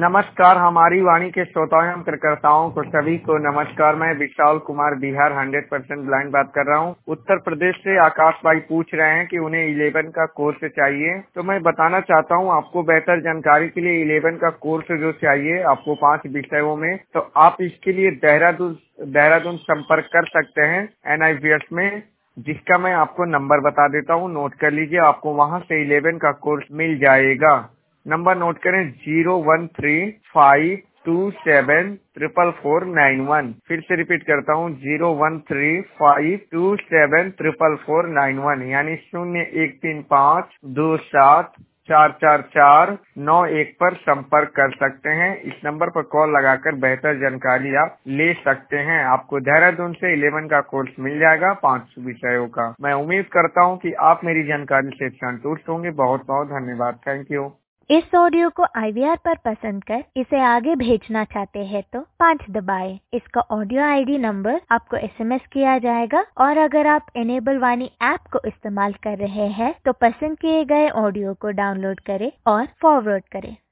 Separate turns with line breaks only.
नमस्कार, हमारी वाणी के श्रोताओं एवं कार्यकर्ताओं को सभी को नमस्कार। मैं विशाल कुमार बिहार 100% ब्लाइंड बात कर रहा हूं। उत्तर प्रदेश से आकाश भाई पूछ रहे हैं कि उन्हें 11 का कोर्स चाहिए, तो मैं बताना चाहता हूं आपको बेहतर जानकारी के लिए 11 का कोर्स जो चाहिए आपको 5 विषयों में, तो आप इसके लिए देहरादून संपर्क कर सकते हैं NIVS में, जिसका मैं आपको नंबर बता देता हूँ, नोट कर लीजिए। आपको वहाँ से 11 का कोर्स मिल जाएगा। नंबर नोट करें 01352744491। फिर से रिपीट करता हूँ 01352744491, यानी 0135274449 पर संपर्क कर सकते हैं। इस नंबर पर कॉल लगाकर बेहतर जानकारी आप ले सकते हैं। आपको देहरादून से 11 का कोर्स मिल जाएगा 5 विषयों का। मैं उम्मीद करता हूं कि आप मेरी जानकारी से संतुष्ट होंगे। बहुत बहुत धन्यवाद। Thank you.
इस ऑडियो को IVR पर पसंद कर इसे आगे भेजना चाहते हैं तो 5 दबाएं। इसका ऑडियो ID नंबर आपको SMS किया जाएगा, और अगर आप इनेबल वाणी ऐप को इस्तेमाल कर रहे हैं तो पसंद किए गए ऑडियो को डाउनलोड करें और फॉरवर्ड करें।